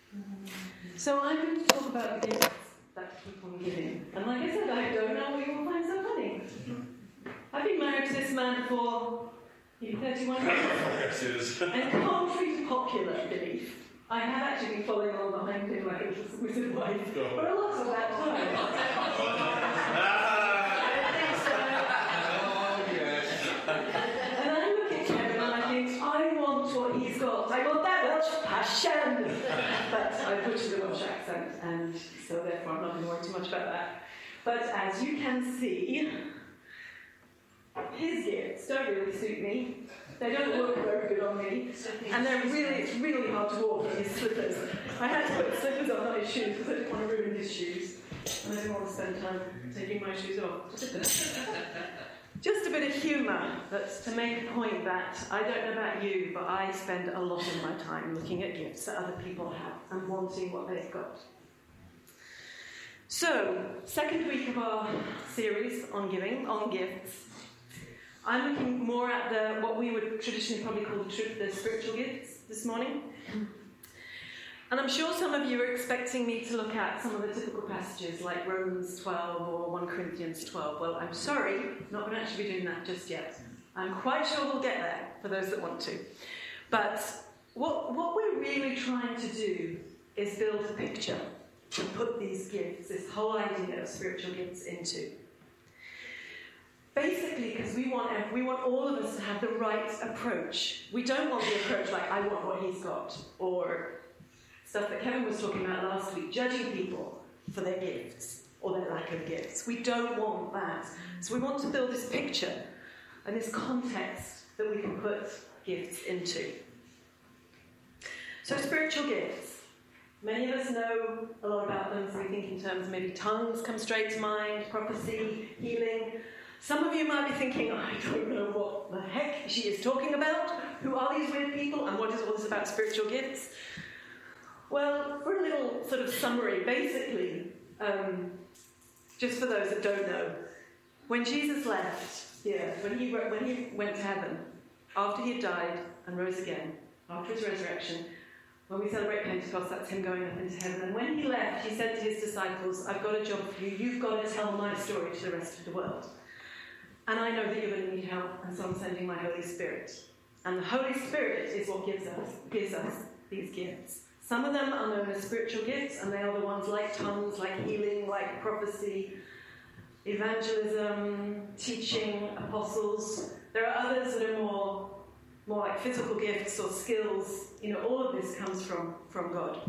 So I'm going to talk about gifts that keep on giving. And like I said, I don't know what you will find so funny. I've been married to this man for 31 years. And contrary to popular belief, I have actually been following on behind him like a little submissive wife for a lot of that time. And I look at Kevin and I think, I want what he's got. I want that Welsh passion. But I butchered the Welsh accent, and so therefore I'm not going to worry too much about that. But as you can see, his gifts don't really suit me. They don't look very good on me, and it's really hard to walk in his slippers. I had to put slippers on my shoes because I didn't want to ruin his shoes, and I didn't want to spend time taking my shoes off. Just a bit of humour, that's to make a point that I don't know about you, but I spend a lot of my time looking at gifts that other people have and wanting what they've got. So, second week of our series on giving, on gifts. I'm looking more at what we would traditionally probably call the spiritual gifts this morning. And I'm sure some of you are expecting me to look at some of the typical passages like Romans 12 or 1 Corinthians 12. Well, I'm sorry, not going to actually be doing that just yet. I'm quite sure we'll get there for those that want to. But what we're really trying to do is build a picture to put these gifts, this whole idea of spiritual gifts into. Basically, because we want all of us to have the right approach. We don't want the approach like, I want what he's got, or stuff that Kevin was talking about last week, judging people for their gifts or their lack of gifts. We don't want that. So we want to build this picture and this context that we can put gifts into. So spiritual gifts. Many of us know a lot about them, so we think in terms of maybe tongues come straight to mind, prophecy, healing. Some of you might be thinking, I don't know what the heck she is talking about. Who are these weird people? And what is all this about spiritual gifts? Well, for a little sort of summary, basically, just for those that don't know, when Jesus left here, when he went to heaven, after he had died and rose again, after his resurrection, when we celebrate Pentecost, that's him going up into heaven. And when he left, he said to his disciples, I've got a job for you. You've got to tell my story to the rest of the world. And I know that you're going to need help, and so I'm sending my Holy Spirit. And the Holy Spirit is what gives us these gifts. Some of them are known as spiritual gifts, and they are the ones like tongues, like healing, like prophecy, evangelism, teaching, apostles. There are others that are more like physical gifts or skills. You know, all of this comes from God.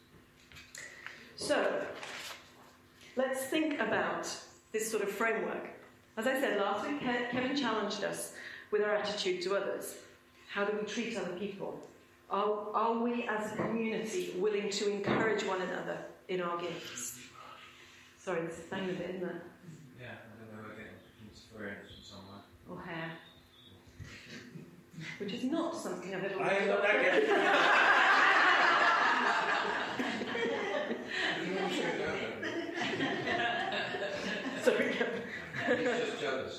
So, let's think about this sort of framework. As I said last week, Kevin challenged us with our attitude to others. How do we treat other people? Are we as a community willing to encourage one another in our gifts? Sorry, this is saying a bit, isn't it? Yeah, I don't know, I get inspiration somewhere. Or hair. Which is not something I've ever... I ain't got that yet. Sorry, Kevin. He's just jealous.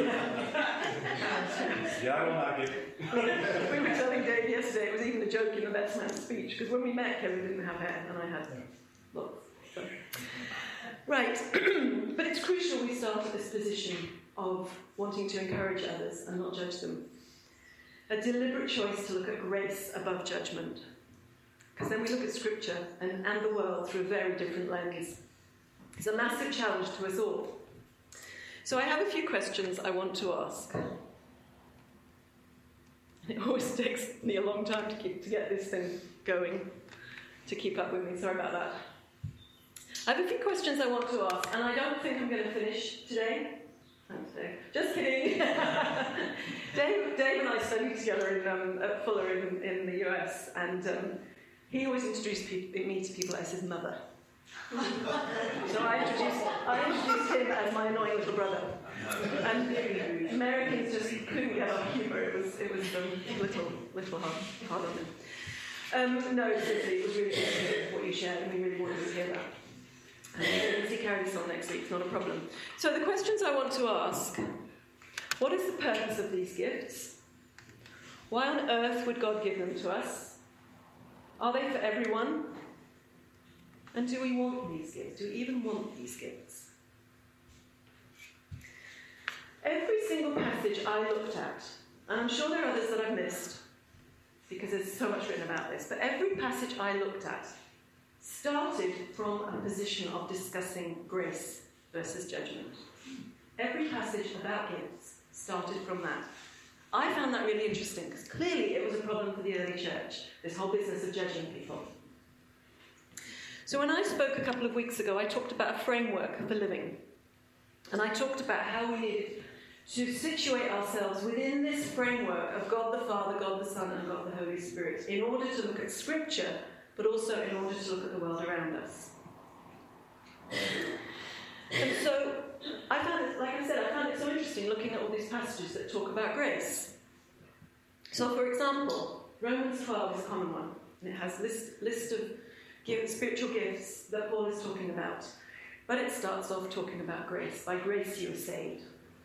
Yeah, I want that gift. We were telling Dave yesterday, it was even a joke in the best man's speech, because when we met, Kevin didn't have hair, and I had lots. So. Right, but it's crucial we start at this position of wanting to encourage others and not judge them. A deliberate choice to look at grace above judgment. Because then we look at Scripture and the world through a very different lens. It's a massive challenge to us all. So I have a few questions I want to ask. It always takes me a long time to get this thing going, to keep up with me. Sorry about that. I have a few questions I want to ask, and I don't think I'm going to finish today. Thanks, Dave. Just kidding. Dave and I studied together at Fuller in the US, and he always introduced me to people as his mother. So I introduced him as my annoying little brother. And Americans just couldn't get our humour. It was little hard on them. No, seriously, it was really good what you shared, and we really wanted to hear that. And we carry this on next week, it's not a problem. So the questions I want to ask: what is the purpose of these gifts? Why on earth would God give them to us? Are they for everyone? And do we want these gifts? Do we even want these gifts? Every single passage I looked at, and I'm sure there are others that I've missed, because there's so much written about this, but every passage I looked at started from a position of discussing grace versus judgment. Every passage about gifts started from that. I found that really interesting, because clearly it was a problem for the early church, this whole business of judging people. So when I spoke a couple of weeks ago, I talked about a framework for living. And I talked about how we needed to situate ourselves within this framework of God the Father, God the Son, and God the Holy Spirit, in order to look at Scripture, but also in order to look at the world around us. And so I found it, like I said, I found it so interesting looking at all these passages that talk about grace. So, for example, Romans 12 is a common one, and it has a list of spiritual gifts that Paul is talking about. But it starts off talking about grace. By grace you are saved.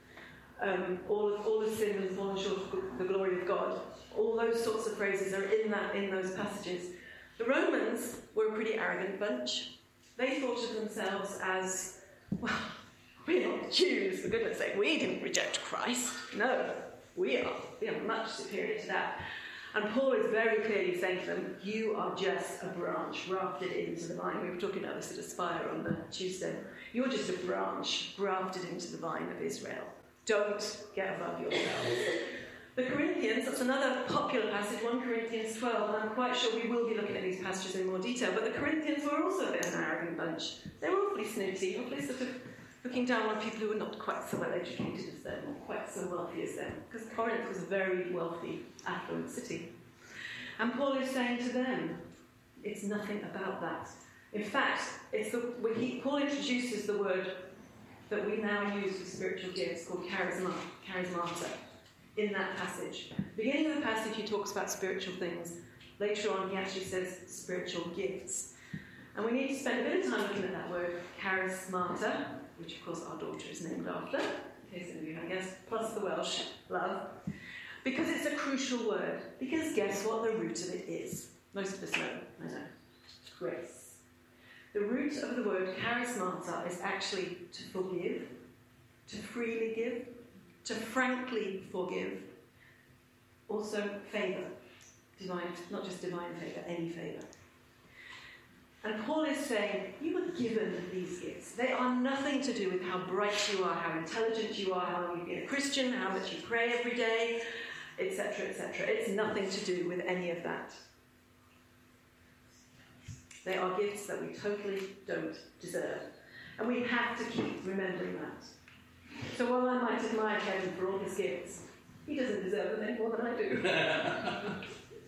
All of sin has fallen short of the glory of God. All those sorts of phrases are in those passages. The Romans were a pretty arrogant bunch. They thought of themselves as, well, we're not Jews, for goodness sake. We didn't reject Christ. No, we are. We are much superior to that. And Paul is very clearly saying to them, you are just a branch grafted into the vine. We were talking about this at Aspire on the Tuesday. You're just a branch grafted into the vine of Israel. Don't get above yourselves. The Corinthians, that's another popular passage, 1 Corinthians 12, and I'm quite sure we will be looking at these passages in more detail, but the Corinthians were also a bit of an arrogant bunch. They were awfully snooty, awfully sort of looking down on people who were not quite so well educated as them, or quite so wealthy as them, because Corinth was a very wealthy, affluent city. And Paul is saying to them, it's nothing about that. In fact, Paul introduces the word that we now use for spiritual gifts called charismata in that passage. Beginning of the passage, he talks about spiritual things. Later on, he actually says spiritual gifts. And we need to spend a bit of time looking at that word, charismata, which of course our daughter is named after, in case any of you haven't guessed, plus the Welsh love, because it's a crucial word. Because guess what the root of it is? Most of us know, I know. Grace. The root of the word charismata is actually to forgive, to freely give, to frankly forgive, also favour. Divine, not just divine favour, any favour. And Paul is saying, you were given these gifts. They are nothing to do with how bright you are, how intelligent you are, how long you've been a Christian, how much you pray every day, etc., etc. It's nothing to do with any of that. They are gifts that we totally don't deserve. And we have to keep remembering that. So while I might admire Kevin for all his gifts, he doesn't deserve them any more than I do.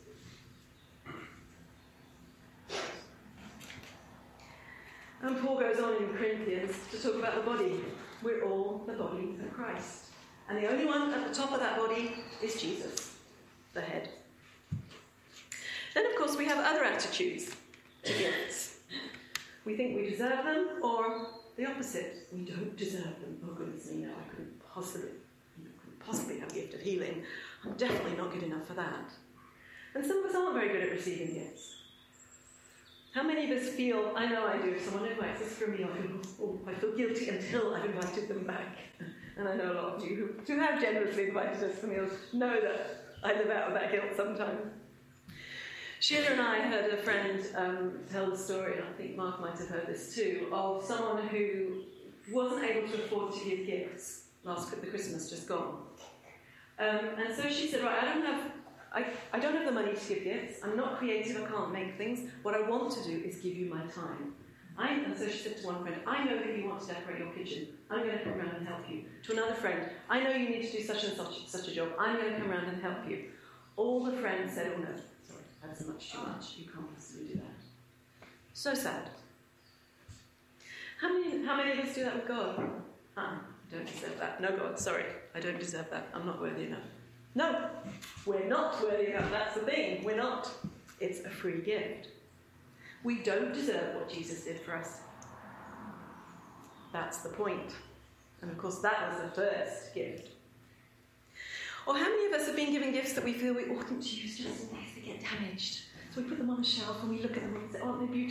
And Paul goes on in Corinthians to talk about the body. We're all the body of Christ. And the only one at the top of that body is Jesus, the head. Then, of course, we have other attitudes to gifts. We think we deserve them, or the opposite. We don't deserve them. Oh, goodness me, no, I couldn't possibly have a gift of healing. I'm definitely not good enough for that. And some of us aren't very good at receiving gifts. How many of us feel, I know I do, if someone invites us for a meal, I feel guilty until I've invited them back. And I know a lot of you who have generously invited us for meals know that I live out of that guilt sometimes. Sheila and I heard a friend tell the story, and I think Mark might have heard this too, of someone who wasn't able to afford to give gifts the Christmas just gone. And so she said, right, I don't have the money to give gifts. I'm not creative. I can't make things. What I want to do is give you my time. And so she said to one friend, I know that you want to decorate your kitchen. I'm going to come around and help you. To another friend, I know you need to do such and such a job. I'm going to come around and help you. All the friends said, oh no, sorry, that's much too much. You can't possibly do that. So sad. How many of us do that with God? I don't deserve that. No, God, sorry. I don't deserve that. I'm not worthy enough. No, we're not worthy enough. That's the thing. We're not. It's a free gift. We don't deserve what Jesus did for us. That's the point. And of course, that was the first gift. Or how many of us have been given gifts that we feel we oughtn't to use just in case they get damaged? So we put them on a shelf and we look at them and say, aren't they beautiful?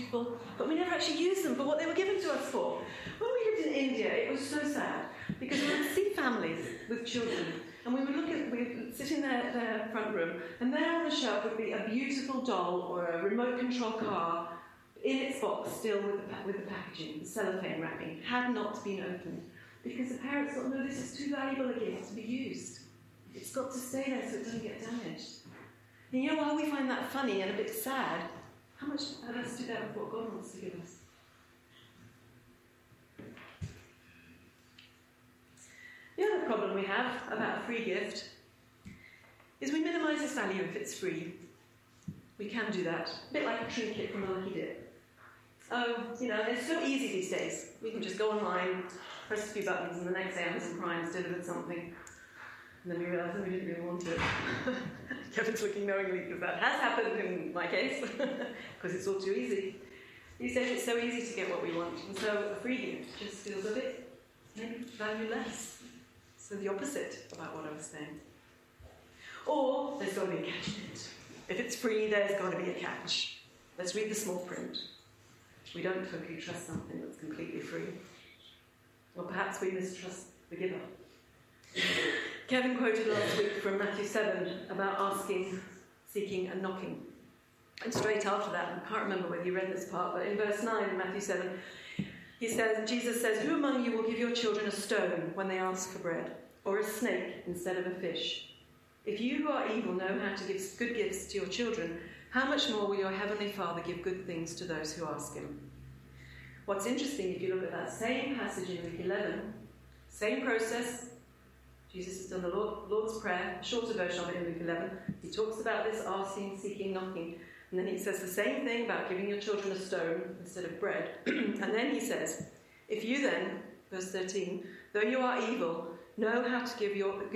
beautiful, but we never actually use them for what they were given to us for. When we lived in India, it was so sad, because we would see families with children, and we would sit in their front room, and there on the shelf would be a beautiful doll or a remote control car in its box, still with the packaging, the cellophane wrapping, had not been opened, because the parents thought, no, this is too valuable a gift to be used. It's got to stay there so it doesn't get damaged. And you know, while we find that funny and a bit sad, how much of us do that with what God wants to give us? The other problem we have about a free gift is we minimise its value if it's free. We can do that. A bit like a trinket from a lucky dip. Oh, you know, it's so easy these days. We can just go online, press a few buttons, and the next day Amazon Prime's delivered something. And then we realise that we didn't really want it. Kevin's looking knowingly, because that has happened in my case, because it's all too easy. These days it's so easy to get what we want, and so a free gift just feels a bit, maybe, valueless. So the opposite about what I was saying. Or there's got to be a catch in it. If it's free, there's got to be a catch. Let's read the small print. We don't totally trust something that's completely free. Or perhaps we mistrust the giver. Kevin quoted last week from Matthew 7 about asking, seeking and knocking. And straight after that, I can't remember whether you read this part, but in verse 9 in Matthew 7, Jesus says, "Who among you will give your children a stone when they ask for bread, or a snake instead of a fish? If you who are evil know how to give good gifts to your children, how much more will your heavenly Father give good things to those who ask him?" What's interesting, if you look at that same passage in Luke 11, same process. Jesus has done the Lord's Prayer, shorter version of it in Luke 11. He talks about this asking, seeking, knocking. And then he says the same thing about giving your children a stone instead of bread. And then he says, "If you then," verse 13, "though you are evil, know how to give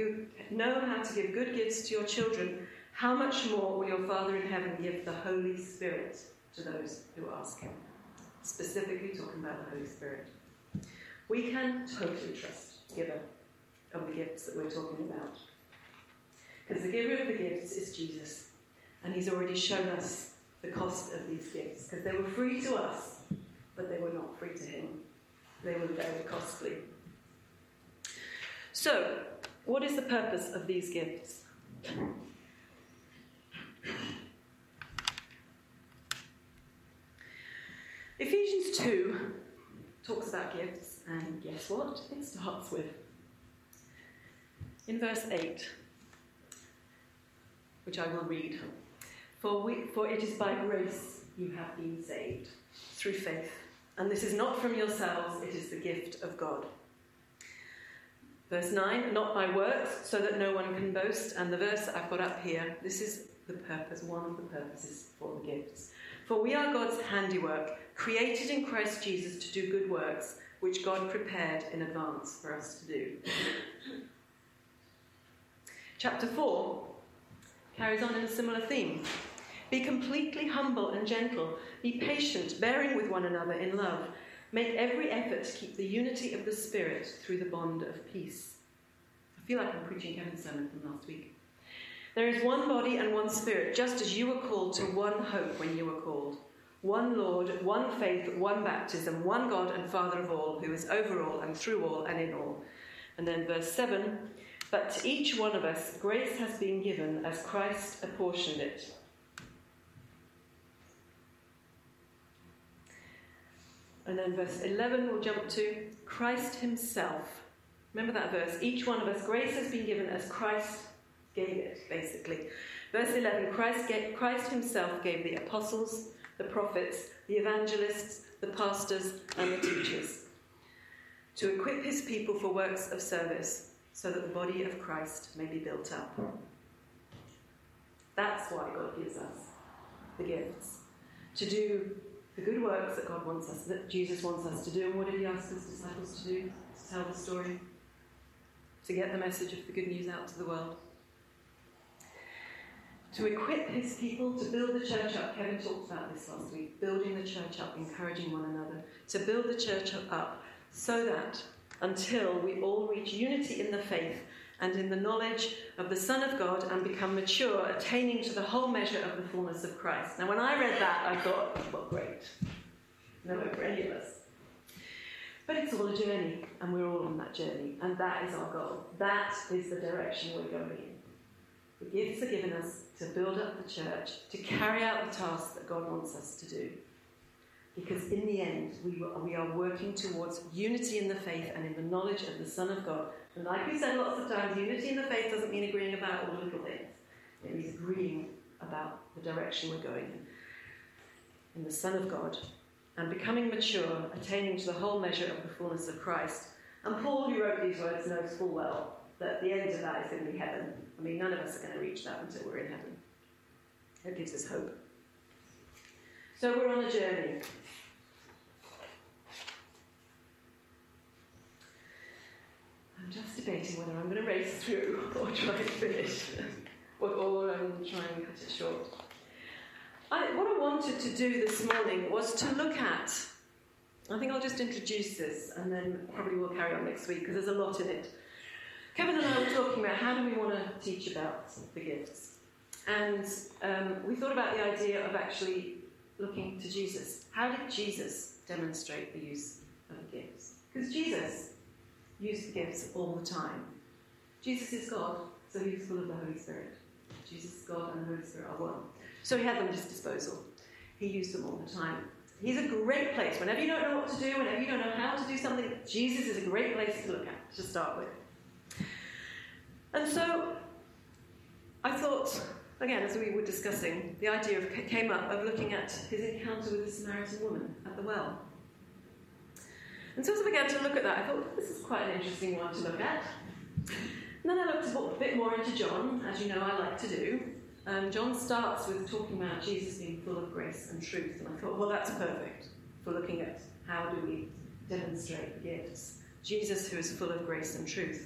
good gifts to your children, how much more will your Father in heaven give the Holy Spirit to those who ask him?" Specifically talking about the Holy Spirit. We can totally trust the giver of the gifts that we're talking about. Because the giver of the gifts is Jesus. And he's already shown us the cost of these gifts. Because they were free to us, but they were not free to him. They were very costly. So, what is the purpose of these gifts? Ephesians 2 talks about gifts, and guess what? It starts with, in verse 8, which I will read, For it is by grace you have been saved, through faith. And this is not from yourselves, it is the gift of God. Verse 9, not by works, so that no one can boast. And the verse that I've got up here, this is the purpose, one of the purposes for the gifts. For we are God's handiwork, created in Christ Jesus to do good works, which God prepared in advance for us to do. Chapter 4 carries on in a similar theme. Be completely humble and gentle. Be patient, bearing with one another in love. Make every effort to keep the unity of the Spirit through the bond of peace. I feel like I'm preaching Kevin's sermon from last week. There is one body and one Spirit, just as you were called to one hope when you were called. One Lord, one faith, one baptism, one God and Father of all, who is over all and through all and in all. And then verse 7, but to each one of us grace has been given as Christ apportioned it. And then verse 11 we'll jump to Christ himself. Remember that verse. Each one of us grace has been given as Christ gave it, basically. Verse 11, Christ himself gave the apostles, the prophets, the evangelists, the pastors, and the teachers to equip his people for works of service so that the body of Christ may be built up. That's why God gives us the gifts. To do the good works that God wants us, that Jesus wants us to do. And what did he ask his disciples to do? To tell the story. To get the message of the good news out to the world. To equip his people to build the church up. Kevin talked about this last week. Building the church up, encouraging one another. To build the church up so that until we all reach unity in the faith and in the knowledge of the Son of God and become mature, attaining to the whole measure of the fullness of Christ. Now, when I read that, I thought, well, great. no hope for any of us. But it's all a journey, and we're all on that journey, and that is our goal. That is the direction we're going in. The gifts are given us to build up the church, to carry out the tasks that God wants us to do. Because in the end, we are working towards unity in the faith and in the knowledge of the Son of God. And like we said lots of times, unity in the faith doesn't mean agreeing about all the little things. It means agreeing about the direction we're going in the Son of God, and becoming mature, attaining to the whole measure of the fullness of Christ. And Paul, who wrote these words, knows full well that the end of that is going to be heaven. I mean, none of us are going to reach that until we're in heaven. It gives us hope. So we're on a journey. I'm just debating whether I'm going to race through or try and finish, or try and cut it short. What I wanted to do this morning was to look at, I think I'll just introduce this and then probably we'll carry on next week because there's a lot in it. Kevin and I were talking about how do we want to teach about the gifts. And we thought about the idea of actually looking to Jesus. How did Jesus demonstrate the use of the gifts? Because Jesus used the gifts all the time. Jesus is God, so he was full of the Holy Spirit. Jesus is God and the Holy Spirit are one. So he had them at his disposal. He used them all the time. He's a great place. Whenever you don't know what to do, whenever you don't know how to do something, Jesus is a great place to look at, to start with. And so I thought, again, as we were discussing, the idea came up of looking at his encounter with the Samaritan woman at the well. And so as I began to look at that, I thought, this is quite an interesting one to look at. And then I looked a bit more into John, as you know I like to do. John starts with talking about Jesus being full of grace and truth, and I thought, well, that's perfect for looking at how do we demonstrate the gifts. Jesus who is full of grace and truth.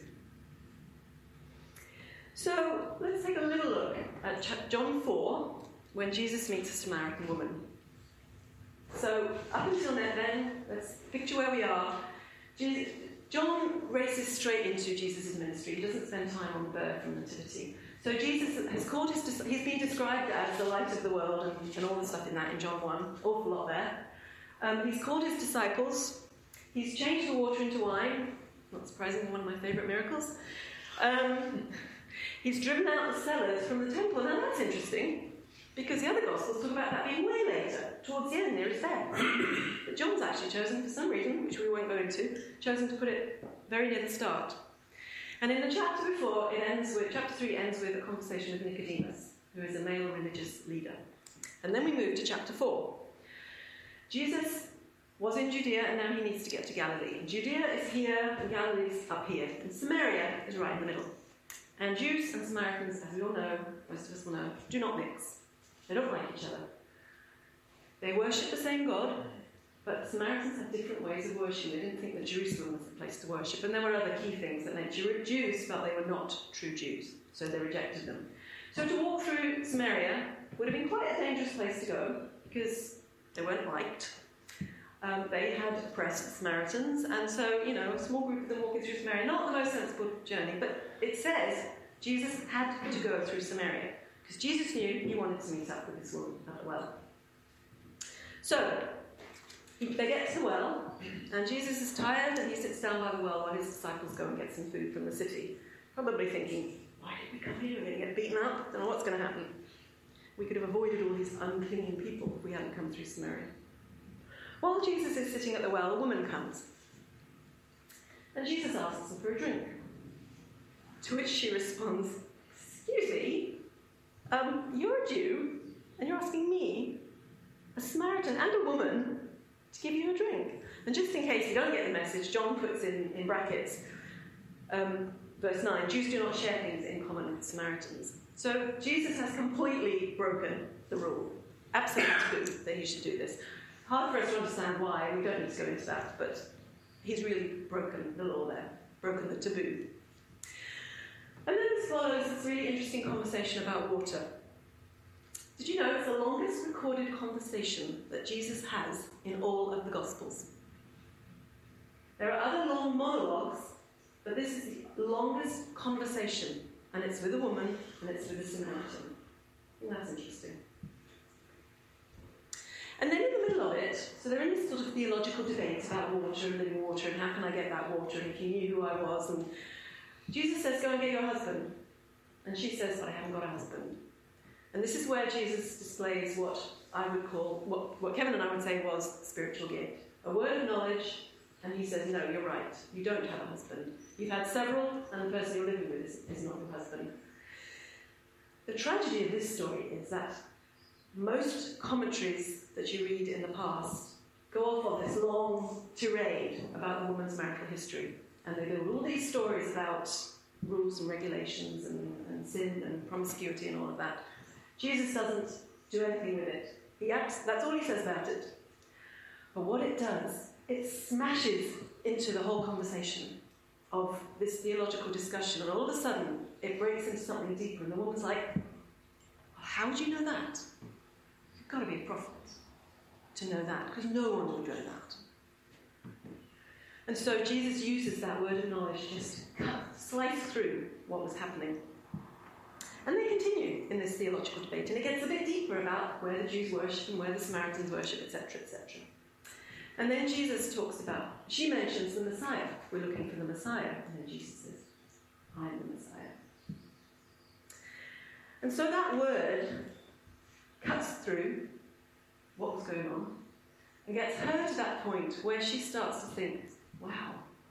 So let's take a little look at John 4, when Jesus meets a Samaritan woman. So up until then, let's picture where we are. John races straight into Jesus' ministry. He doesn't spend time on the birth and nativity. So Jesus has called he's been described as the light of the world and all the stuff in that in John 1. Awful lot there. He's called his disciples. He's changed the water into wine. Not surprisingly, one of my favourite miracles. He's driven out the sellers from the temple. Now that's interesting, because the other Gospels talk about that being way later, towards the end, near his death. But John's actually chosen, for some reason, which we won't go into, chosen to put it very near the start. And in the chapter before, chapter 3 ends with a conversation with Nicodemus, who is a male religious leader. And then we move to chapter 4. Jesus was in Judea, and now he needs to get to Galilee. And Judea is here, and Galilee is up here. And Samaria is right in the middle. And Jews and Samaritans, as we all know, most of us will know, do not mix. They don't like each other. They worship the same God, but Samaritans have different ways of worshipping. They didn't think that Jerusalem was the place to worship. And there were other key things that meant Jews felt they were not true Jews, so they rejected them. So to walk through Samaria would have been quite a dangerous place to go, because they weren't liked. They had oppressed Samaritans, and so, a small group of them walking through Samaria, not the most sensible journey, but it says Jesus had to go through Samaria, because Jesus knew he wanted to meet up with this woman at the well. So, they get to the well, and Jesus is tired, and he sits down by the well while his disciples go and get some food from the city, probably thinking, why did we come here? We're going to get beaten up, don't know what's going to happen. We could have avoided all these unclean people if we hadn't come through Samaria. While Jesus is sitting at the well, a woman comes. And Jesus asks her for a drink. To which she responds, excuse me, you're a Jew, and you're asking me, a Samaritan and a woman, to give you a drink. And just in case you don't get the message, John puts in brackets, verse 9, Jews do not share things in common with Samaritans. So Jesus has completely broken the rule. Absolute taboo that he should do this. Hard for us to understand why, we don't need to go into that, but he's really broken the law there, broken the taboo. And then this follows this really interesting conversation about water. Did you know it's the longest recorded conversation that Jesus has in all of the Gospels? There are other long monologues, but this is the longest conversation, and it's with a woman, and it's with a Samaritan. And that's interesting. And then in the middle of it, so they're in this sort of theological debates about water and living water and how can I get that water, and if you knew who I was. And Jesus says, go and get your husband. And she says, but I haven't got a husband. And this is where Jesus displays what I would call, what Kevin and I would say was a spiritual gift. A word of knowledge, and he says, no, you're right, you don't have a husband. You've had several, and the person you're living with is not your husband. The tragedy of this story is that most commentaries that you read in the past go off on this long tirade about the woman's marital history. And they build all these stories about rules and regulations and sin and promiscuity and all of that. Jesus doesn't do anything with it. That's all he says about it. But what it does, it smashes into the whole conversation of this theological discussion, and all of a sudden it breaks into something deeper, and the woman's like, how do you know that? You've got to be a prophet to know that, because no one will know that. And so Jesus uses that word of knowledge to just slice through what was happening. And they continue in this theological debate, and it gets a bit deeper about where the Jews worship and where the Samaritans worship, etc., etc. And then Jesus talks about, she mentions the Messiah. We're looking for the Messiah. And then Jesus says, I am the Messiah. And so that word cuts through what was going on and gets her to that point where she starts to think, wow,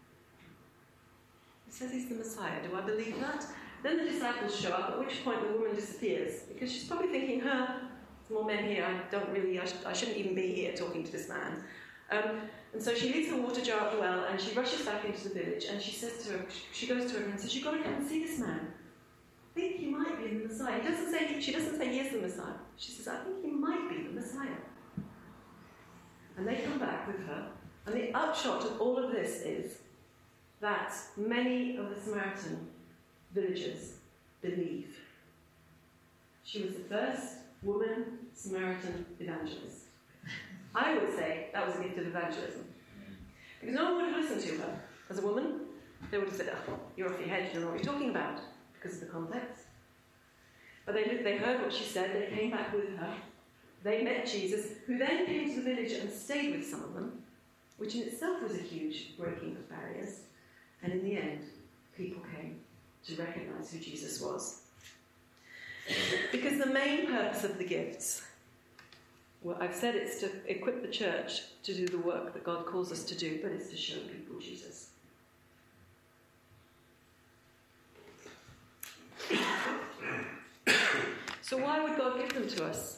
it says he's the Messiah. Do I believe that? Then the disciples show up, at which point the woman disappears, because she's probably thinking, there's more men here, I shouldn't even be here talking to this man. And so she leaves her water jar at the well, and she rushes back into the village, and she goes to her and says, you've got to come and see this man. I think he might be the Messiah. She doesn't say he is the Messiah. She says, I think he might be the Messiah. And they come back with her, and the upshot of all of this is that many of the Samaritan villagers believe. She was the first woman Samaritan evangelist. I would say that was a gift of evangelism. Because no one would have listened to her as a woman. They would have said, you're off your head, you don't know what you're talking about, because of the context. But they heard what she said, they came back with her. They met Jesus, who then came to the village and stayed with some of them, which in itself was a huge breaking of barriers. And in the end, people came to recognise who Jesus was. Because the main purpose of the gifts, well, I've said it's to equip the church to do the work that God calls us to do, but it's to show people Jesus. So why would God give them to us?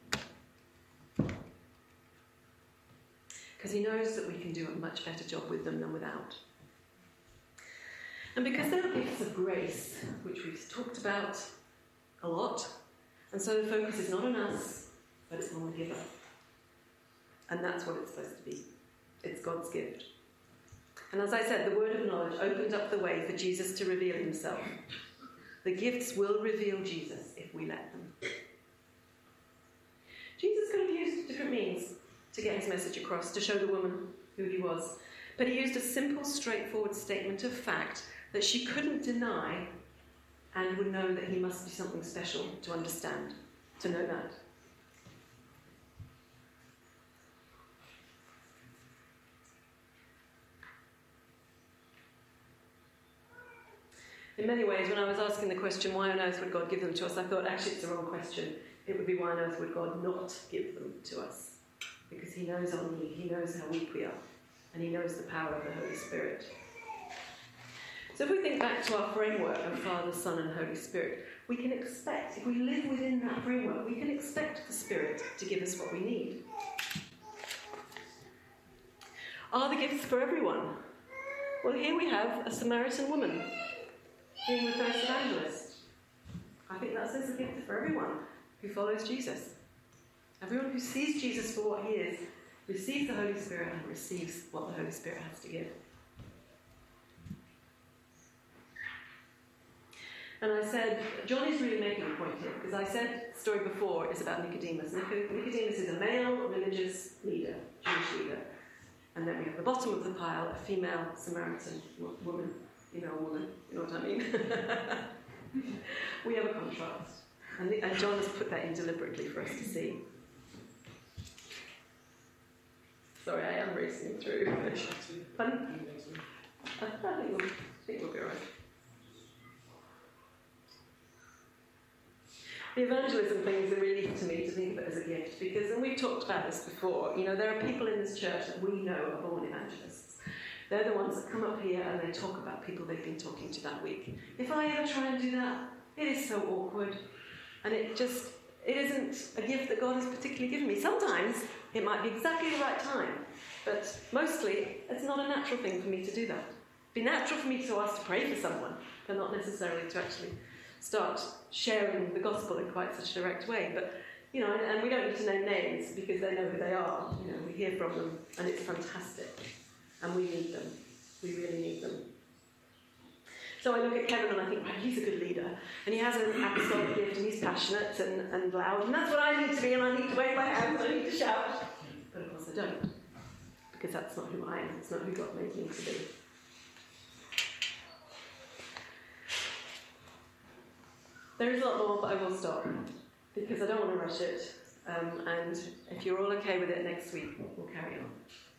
Because he knows that we can do a much better job with them than without. And because they're gifts of grace, which we've talked about a lot, and so the focus is not on us, but it's on the giver. And that's what it's supposed to be. It's God's gift. And as I said, the word of knowledge opened up the way for Jesus to reveal himself. The gifts will reveal Jesus if we let them. Jesus could have used different means to get his message across, to show the woman who he was. But he used a simple, straightforward statement of fact that she couldn't deny, and would know that he must be something special to understand, to know that. In many ways, when I was asking the question, why on earth would God give them to us, I thought, actually, it's the wrong question. It would be, why on earth would God not give them to us? Because he knows our need, he knows how weak we are, and he knows the power of the Holy Spirit. So if we think back to our framework of Father, Son, and Holy Spirit, we can expect, if we live within that framework, we can expect the Spirit to give us what we need. Are the gifts for everyone? Well, here we have a Samaritan woman being the first evangelist. I think that says the gift is for everyone who follows Jesus. Everyone who sees Jesus for what he is, receives the Holy Spirit and receives what the Holy Spirit has to give. And I said, John is really making a point here, because I said the story before is about Nicodemus. Nicodemus is a male religious leader, Jewish leader. And then we have the bottom of the pile, a female Samaritan woman, female woman, you know what I mean? We have a contrast. And John has put that in deliberately for us to see. Sorry, I am racing through. Pardon? I think we'll be all right. The evangelism thing is really, to me, to think of it as a gift, because, and we've talked about this before, there are people in this church that we know are born evangelists. They're the ones that come up here and they talk about people they've been talking to that week. If I ever try and do that, it is so awkward. And it isn't a gift that God has particularly given me. Sometimes it might be exactly the right time, but mostly it's not a natural thing for me to do that. It'd be natural for me to ask to pray for someone, but not necessarily to actually start sharing the gospel in quite such a direct way. But, and we don't need to name names because they know who they are. We hear from them and it's fantastic. And we need them. We really need them. So I look at Kevin and I think, wow, he's a good leader. And he has an apostolic gift and he's passionate and loud. And that's what I need to be, and I need to wave my hands, I need to shout. But of course I don't. Because that's not who I am. It's not who God made me to be. There is a lot more, but I will stop. Because I don't want to rush it. And if you're all okay with it, next week we'll carry on.